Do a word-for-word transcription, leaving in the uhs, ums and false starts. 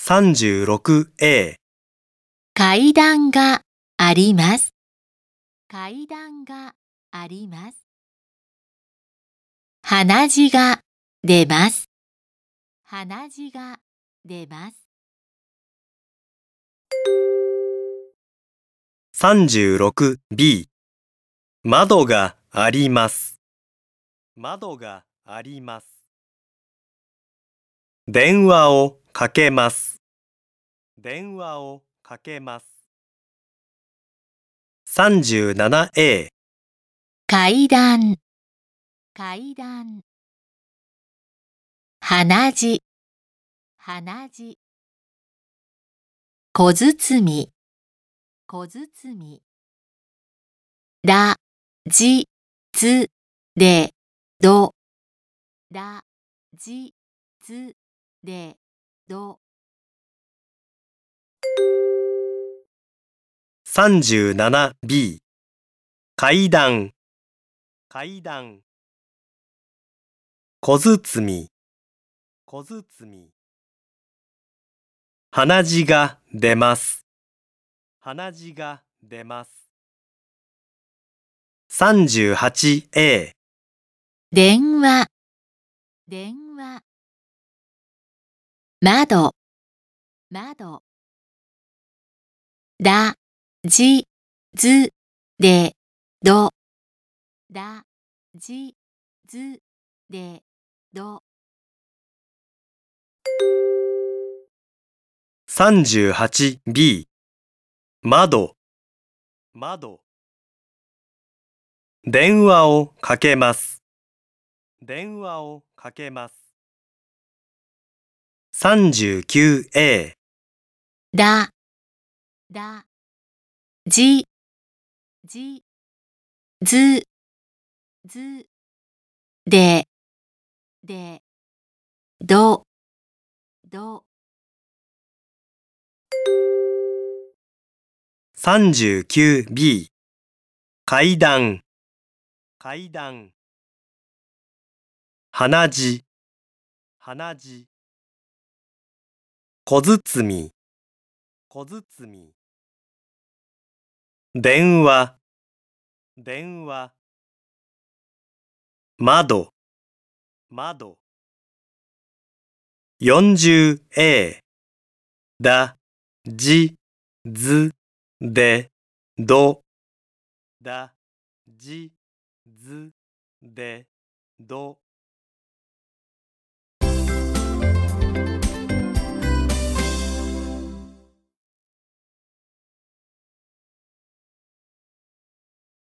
さんじゅうろくエー階段があります。階段があります。鼻血が出ます。鼻血が出ます。 さんじゅうろくビー 窓があります。窓があります。電話をかけます。電話をかけます。さんじゅうななエー階段、階段。鼻血、鼻血。小包、小包。ら、じ、つ、れ、ど。ら、じ、つ、れ、ど。 さんじゅうななビー 階段、階段。小包、小包。鼻血が出ます。鼻血が出ます。さんじゅうはちエー電話、電話。窓、窓。ら、じ、ず、れ、ど。ら、じ、ず、れ、ど。 さんじゅうはちビー 窓、窓。電話をかけます。電話をかけます。さんじゅうきゅうエーら、ら。じ、じ、ず、ず、れ、れ、ど、ど。 さんじゅうきゅうビー 階段、階段。鼻血、鼻血。小包、小包。電話、電話。窓、窓。よんじゅうエー だ、じ、ず、で、ど。だ、じ、ず、で、ど。